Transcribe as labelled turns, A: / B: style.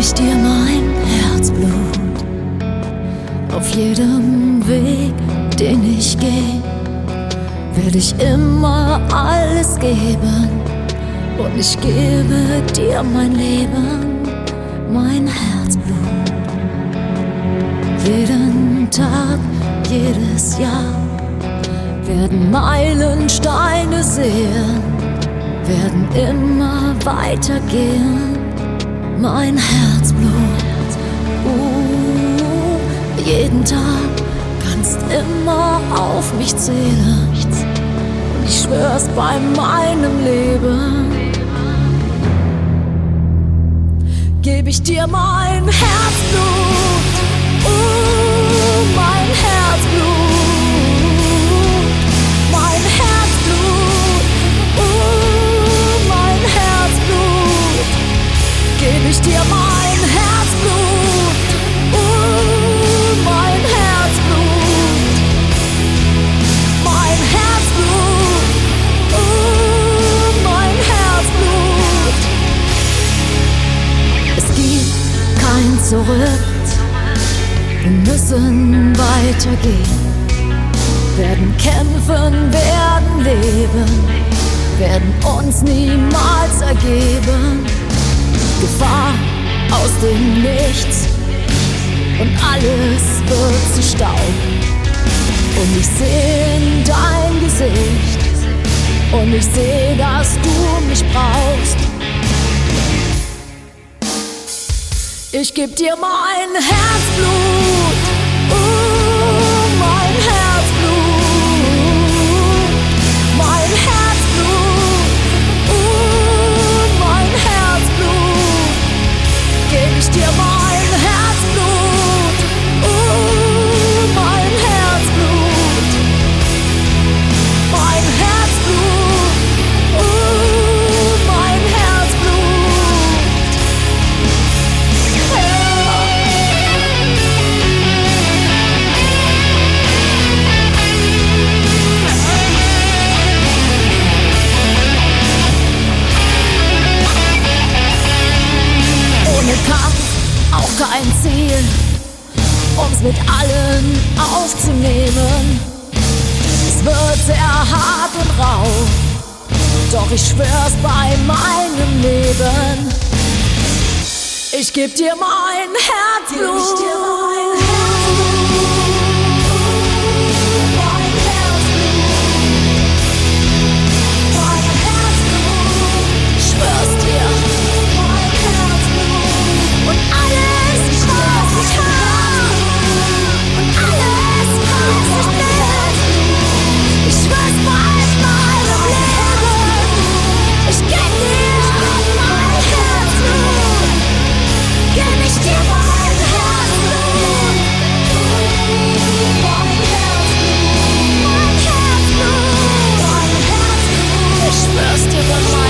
A: ich dir mein Herzblut. Auf jedem Weg, den ich gehe, werde ich immer alles geben. Und ich gebe dir mein Leben, mein Herzblut. Jeden Tag, jedes Jahr werden Meilensteine sehen, werden immer weitergehen, mein Herzblut. Jeden Tag kannst immer auf mich zählen. Und ich schwör's bei meinem Leben, geb ich dir mein Herzblut, mein Herzblut, mein Herzblut, mein Herzblut, geb ich dir mein Herzblut, mein Herzblut, mein Herzblut, mein Herzblut. Es gibt kein Zurück, wir müssen weitergehen, werden kämpfen, werden leben, werden uns niemals ergeben. Gefahr aus dem Nichts und alles wird zu Staub. Und ich seh in dein Gesicht und ich seh, dass du mich brauchst. Ich geb dir mein Herzblut, mein Herzblut, mein Herzblut, mein Herzblut, geb ich dir mein Herzblut, mein Herzblut, mein Herzblut, mein Herzblut. Ohne Kampf auch kein Ziel, um's mit allen aufzunehmen. Es wird sehr hart und rau, doch ich schwör's bei meinem Leben. Ich geb dir mein Herzblut. Schwör's dir. Und alles, was ich hab, und alles, was ich bin, ich schwör's bei meinem Leben. Ich geb dir mein Herzblut, geb ich dir mein Herzblut, mein Herzblut, mein Herzblut, ich schwör's dir bei meinem Leben.